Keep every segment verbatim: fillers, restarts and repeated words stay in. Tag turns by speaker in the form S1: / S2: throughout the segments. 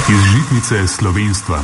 S1: Iz žitnice slovenstva.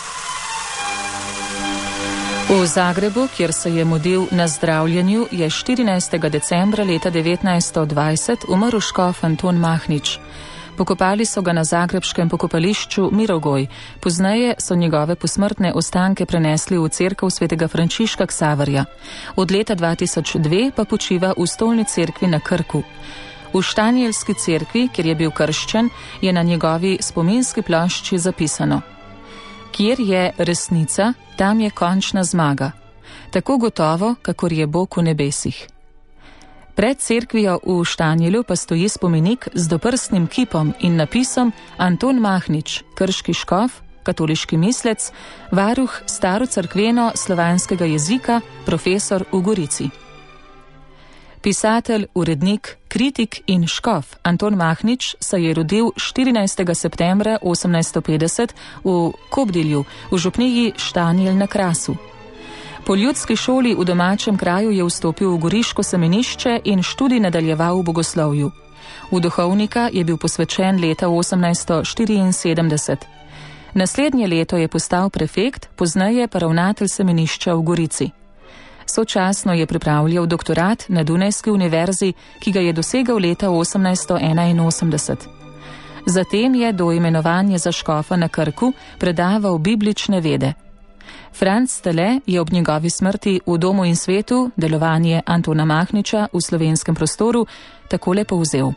S2: V Zagrebu, kjer se je mudil na zdravljenju, je štirinajstega decembra leta devetnajststo dvajset umrl škof Anton Mahnič. Pokopali so ga na zagrebškem pokopališču Mirogoj, pozneje so njegove posmrtne ostanke prenesli v cerkev svetega Frančiška Ksaverja. Od leta dva tisoč dve pa počiva v stolni cerkvi na Krku. V Štanjelski cerkvi, kjer je bil krščen, je na njegovi spominski plošči zapisano: Kjer je resnica, tam je končna zmaga. Tako gotovo, kakor je Bog v nebesih. Pred cerkvijo v Štanjelu pa stoji spomenik z doprstnim kipom in napisom Anton Mahnič, krški škof, katoliški mislec, varuh starocerkveno slovanskega jezika, profesor v Gorici. Pisatelj, urednik, kritik in škof Anton Mahnič se je rodil štirinajstega septembra osemnajststo petdeset v Kobdilju, v župniji Štanjel na Krasu. Po ljudski šoli v domačem kraju je vstopil v goriško semenišče in študij nadaljeval v bogoslovju. V duhovnika je bil posvečen leta osemnajststo štiriinsedemdeset. Naslednje leto je postal prefekt, pozneje pa ravnatelj semenišča v Gorici. Sočasno je pripravljal doktorat na Dunajski univerzi, ki ga je dosegal leta osemnajststo enainosemdeset. Zatem je do imenovanja za škofa na Krku predaval biblične vede. Franc Stele je ob njegovi smrti v Domu in svetu delovanje Antona Mahniča v slovenskem prostoru takole povzel.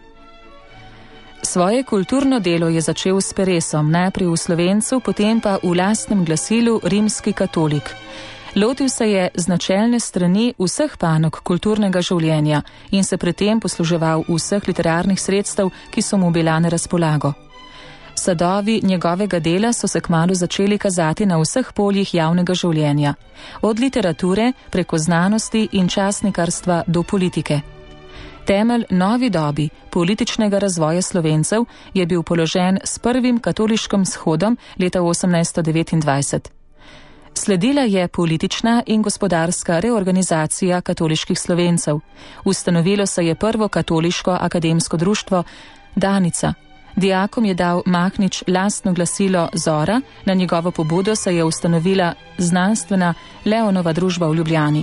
S2: Svoje kulturno delo je začel s peresom, najprej v Slovencu, potem pa v lastnem glasilu Rimski katolik. Lotil se je z načelne strani vseh panog kulturnega življenja in se pri tem posluževal vseh literarnih sredstev, ki so mu bila na razpolago. Sadovi njegovega dela so se kmalu začeli kazati na vseh poljih javnega življenja, od literature preko znanosti in časnikarstva do politike. Temelj novi dobi političnega razvoja Slovencev je bil položen s prvim katoliškim shodom leta osemnajststo devetindvajset. Sledila je politična in gospodarska reorganizacija katoliških Slovencev. Ustanovilo se je prvo katoliško akademsko društvo Danica. Dijakom je dal Mahnič lastno glasilo Zora, na njegovo pobudo se je ustanovila znanstvena Leonova družba v Ljubljani.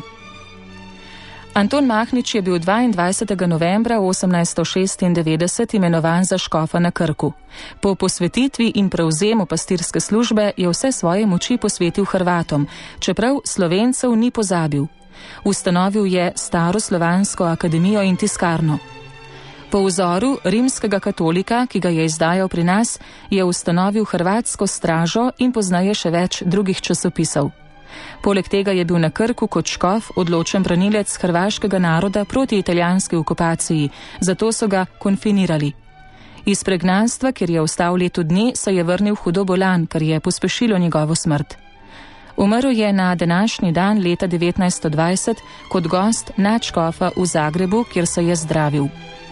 S2: Anton Mahnič je bil dvaindvajsetega novembra osemnajststo šestindevetdeset imenovan za škofa na Krku. Po posvetitvi in prevzemu pastirske službe je vse svoje moči posvetil Hrvatom, čeprav Slovencev ni pozabil. Ustanovil je staro slovansko akademijo in tiskarno. Po vzoru rimskega katolika, ki ga je izdajal pri nas, je ustanovil hrvatsko stražo in pozneje še več drugih časopisov. Poleg tega je bil na Krku kot škof odločen branilec hrvaškega naroda proti italijanski okupaciji, zato so ga konfinirali. Iz pregnanstva, kjer je ostal leto dni, se je vrnil hudo bolan, kar je pospešilo njegovo smrt. Umrl je na današnji dan leta devetnajststo dvajset kot gost nadškofa v Zagrebu, kjer se je zdravil.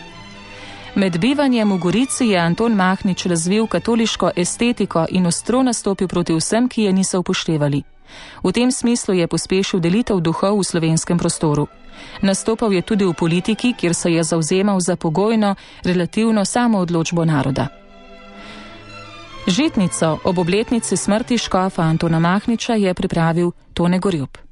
S2: Med bivanjem v Gorici je Anton Mahnič razvil katoliško estetiko in ostro nastopil proti vsem, ki je niso upoštevali. V tem smislu je pospešil delitev duhov v slovenskem prostoru. Nastopal je tudi v politiki, kjer se je zavzemal za pogojno, relativno samoodločbo naroda. Žitnico ob obletnici smrti škofa Antona Mahniča je pripravil Tone Gorjup.